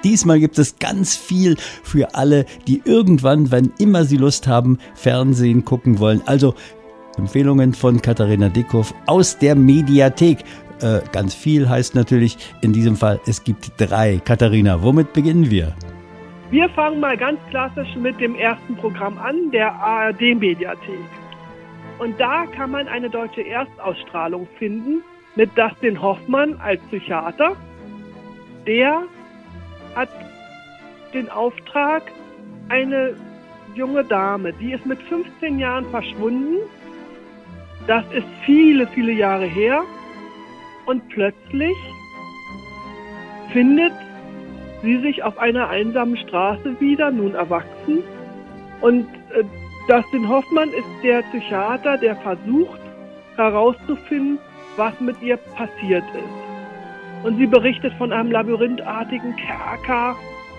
diesmal gibt es ganz viel für alle, die irgendwann, wann immer sie Lust haben, Fernsehen gucken wollen. Also Empfehlungen von Katharina Dickhoff aus der Mediathek. Ganz viel heißt natürlich in diesem Fall, es gibt 3. Katharina, womit beginnen wir? Wir fangen mal ganz klassisch mit dem ersten Programm an, der ARD-Mediathek. Und da kann man eine deutsche Erstausstrahlung finden mit Dustin Hoffmann als Psychiater. Der hat den Auftrag, eine junge Dame, die ist mit 15 Jahren verschwunden. Das ist viele, viele Jahre her. Und plötzlich findet sie sich auf einer einsamen Straße wieder, nun erwachsen. Und Dustin Hoffmann ist der Psychiater, der versucht herauszufinden, was mit ihr passiert ist. Und sie berichtet von einem labyrinthartigen Kerker,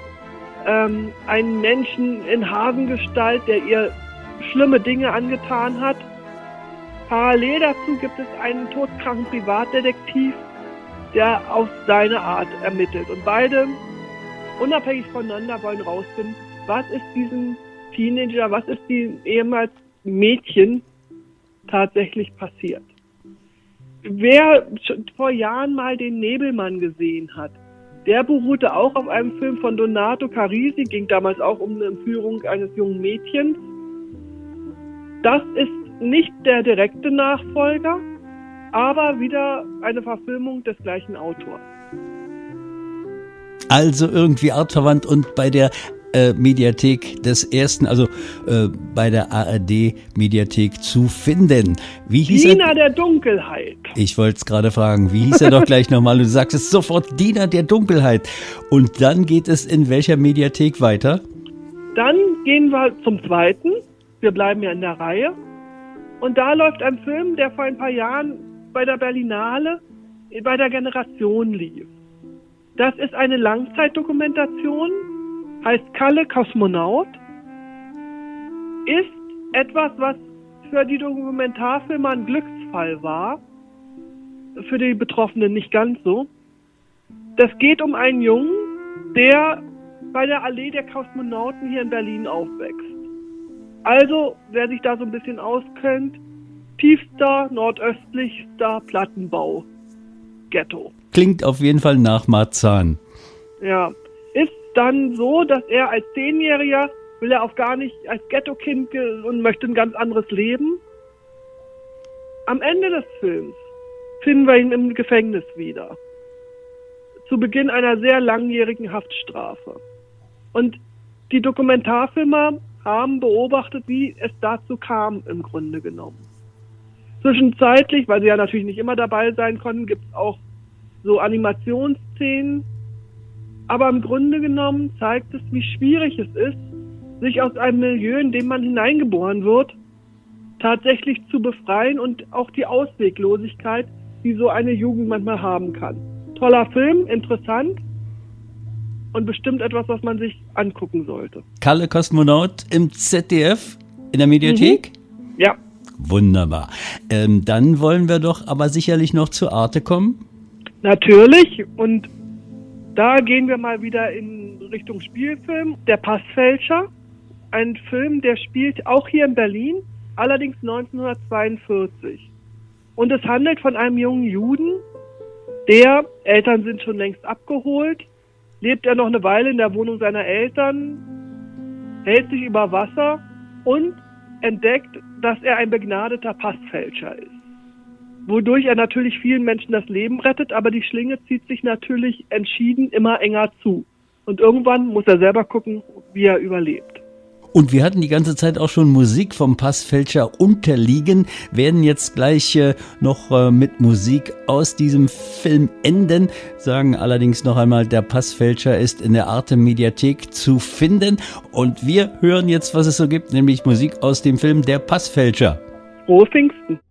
einen Menschen in Hasengestalt, der ihr schlimme Dinge angetan hat. Parallel dazu gibt es einen todkranken Privatdetektiv, der auf seine Art ermittelt. Und beide, unabhängig voneinander, wollen rausfinden, was ist diesem Teenager, was ist dem ehemals Mädchen tatsächlich passiert. Wer vor Jahren mal den Nebelmann gesehen hat, der beruhte auch auf einem Film von Donato Carisi, ging damals auch um eine Entführung eines jungen Mädchens. Das ist nicht der direkte Nachfolger, aber wieder eine Verfilmung des gleichen Autors. Also irgendwie artverwandt und bei der Mediathek des ersten, also bei der ARD-Mediathek zu finden. Wie hieß Diener der Dunkelheit. Ich wollte es gerade fragen, wie hieß er doch gleich nochmal? Du sagst es sofort, Diener der Dunkelheit. Und dann geht es in welcher Mediathek weiter? Dann gehen wir zum zweiten. Wir bleiben ja in der Reihe. Und da läuft ein Film, der vor ein paar Jahren bei der Berlinale bei der Generation lief. Das ist eine Langzeitdokumentation, heißt Kalle Kosmonaut, ist etwas, was für die Dokumentarfilmer ein Glücksfall war, für die Betroffenen nicht ganz so. Das geht um einen Jungen, der bei der Allee der Kosmonauten hier in Berlin aufwächst. Also, wer sich da so ein bisschen auskennt, tiefster, nordöstlichster Plattenbau, Ghetto. Klingt auf jeden Fall nach Marzahn. Ja, ist dann so, dass er als 10-Jähriger will er auch gar nicht als Ghetto-Kind und möchte ein ganz anderes Leben. Am Ende des Films finden wir ihn im Gefängnis wieder. Zu Beginn einer sehr langjährigen Haftstrafe. Und die Dokumentarfilmer haben beobachtet, wie es dazu kam, im Grunde genommen. Zwischenzeitlich, weil sie ja natürlich nicht immer dabei sein konnten, gibt es auch so Animationsszenen. Aber im Grunde genommen zeigt es, wie schwierig es ist, sich aus einem Milieu, in dem man hineingeboren wird, tatsächlich zu befreien und auch die Ausweglosigkeit, die so eine Jugend manchmal haben kann. Toller Film, interessant. Und bestimmt etwas, was man sich angucken sollte. Kalle Kosmonaut im ZDF in der Mediathek? Ja. Wunderbar. Dann wollen wir doch aber sicherlich noch zu Arte kommen. Natürlich. Und da gehen wir mal wieder in Richtung Spielfilm. Der Passfälscher. Ein Film, der spielt auch hier in Berlin, allerdings 1942. Und es handelt von einem jungen Juden, der, Eltern sind schon längst abgeholt, lebt er noch eine Weile in der Wohnung seiner Eltern, hält sich über Wasser und entdeckt, dass er ein begnadeter Passfälscher ist. Wodurch er natürlich vielen Menschen das Leben rettet, aber die Schlinge zieht sich natürlich entschieden immer enger zu. Und irgendwann muss er selber gucken, wie er überlebt. Und wir hatten die ganze Zeit auch schon Musik vom Passfälscher unterliegen, werden jetzt gleich noch mit Musik aus diesem Film enden, sagen allerdings noch einmal, der Passfälscher ist in der Arte-Mediathek zu finden. Und wir hören jetzt, was es so gibt, nämlich Musik aus dem Film Der Passfälscher. Frohe Pfingsten!